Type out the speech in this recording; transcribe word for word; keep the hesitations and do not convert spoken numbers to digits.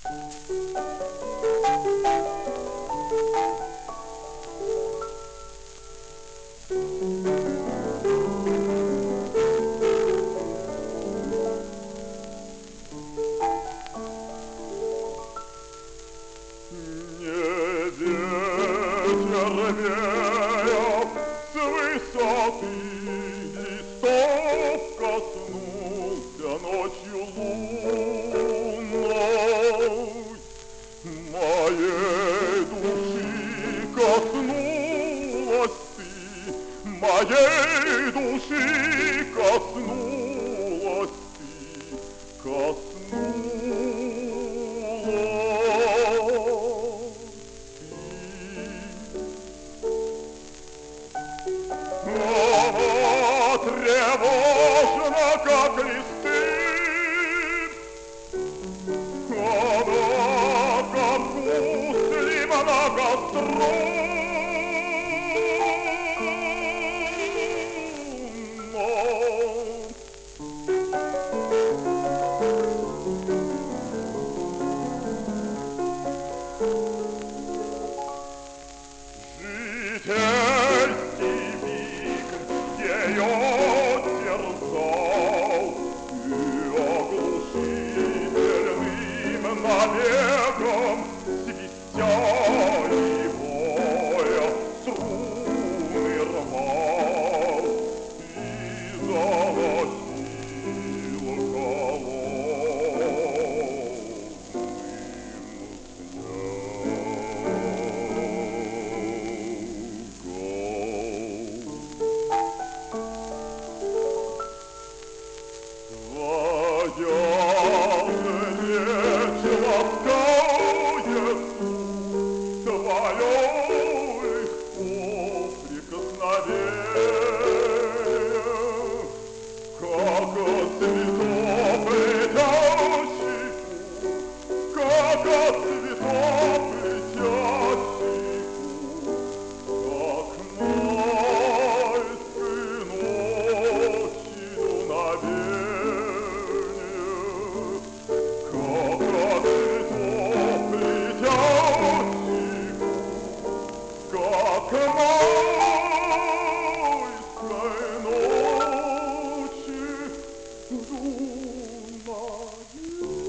Червея с высоты листов коснулся ночью лунной, моей души коснулась ты, моей души коснулась ты, коснулась. Тревожно, как листы, она, как гусли многострунно. Житейский вик ее терзал, и оглушительным навеком свистя и воя струны рвал и золотил холодным майской ночи луною.